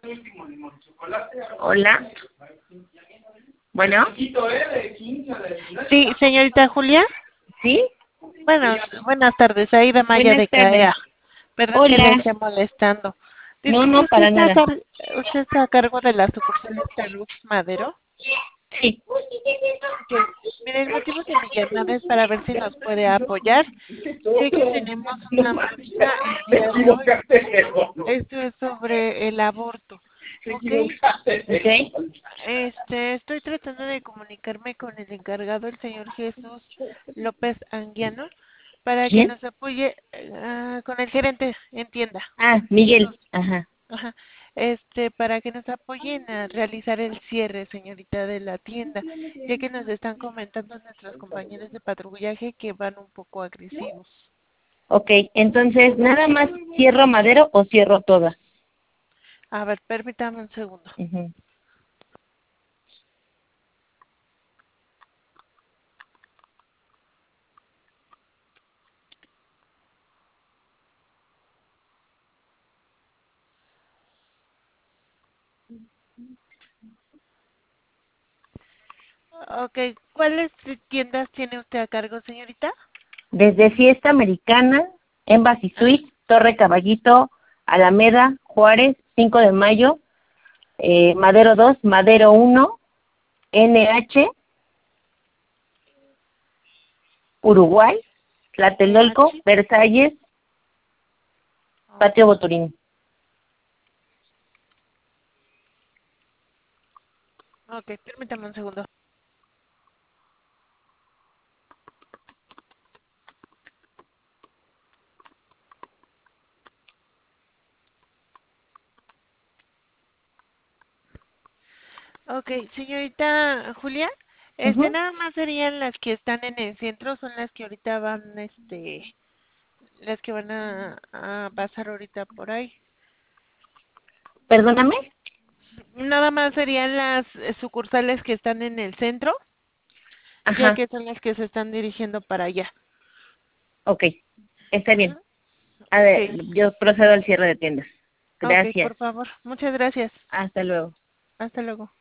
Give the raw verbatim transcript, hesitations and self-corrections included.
Hola. Bueno. Sí, señorita Julia. ¿Sí? Bueno, buenas tardes, Aida Maya Buenas de tardes. CAEA. Perdón que le Hola. esté molestando. No, Disculpe, no, ¿usted para está a, nada. car- ¿usted está a cargo de la sucursal de Starbucks Madero? Sí. Ok, mire, el motivo de mi llamada es para ver si nos puede apoyar, ya que tenemos una marcha el día de hoy. Esto es sobre el aborto, ¿ok? ¿Ok? Este, estoy tratando de comunicarme con el encargado, el señor Jesús López Anguiano, para que ¿Quién? nos apoye ah, con el gerente en tienda, Ah, Miguel. Jesús. Ajá. Ajá. Este, para que nos apoyen a realizar el cierre, señorita, de la tienda, ya que nos están comentando nuestros compañeros de patrullaje que van un poco agresivos. Ok, entonces, ¿nada más cierro Madero o cierro todas? A ver, permítame un segundo. Ujú. Ok, ¿cuáles tiendas tiene usted a cargo, señorita? Desde Fiesta Americana, Embassy Ajá. Suite, Torre Caballito, Alameda, Juárez, cinco de mayo, eh, Madero dos, Madero uno, N H, Uruguay, Tlatelolco, N H. Versalles, Patio Boturín. Ok, permítame un segundo. Ok, señorita Julia, este Ujú. nada más serían las que están en el centro, son las que ahorita van, este, las que van a, a pasar ahorita por ahí. Perdóname. Nada más serían las eh, sucursales que están en el centro, ya Ajá, que son las que se están dirigiendo para allá. ok, está Ujú. bien. A Ok, ver, yo procedo al cierre de tiendas. ok, Gracias. por favor. Muchas gracias. Hasta luego. Hasta luego.